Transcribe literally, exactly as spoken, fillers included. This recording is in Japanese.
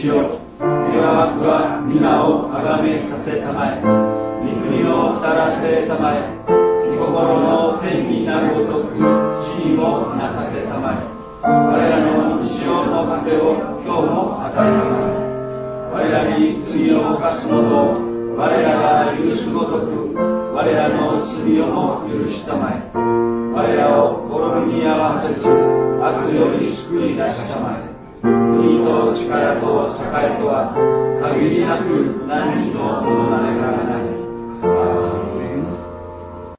主よ、願わくは皆をあがめさせたまえ、御国をたらせたまえ、御心の天になるごとく地にもなさせたまえ。我らの日常の糧を今日も与えたまえ。我らに罪を犯す者を我らが許すごとく我らの罪をも許したまえ。我らを滅びに合わせず悪より救い出したまえ。国と力と栄とは限りなく何のものなれからない。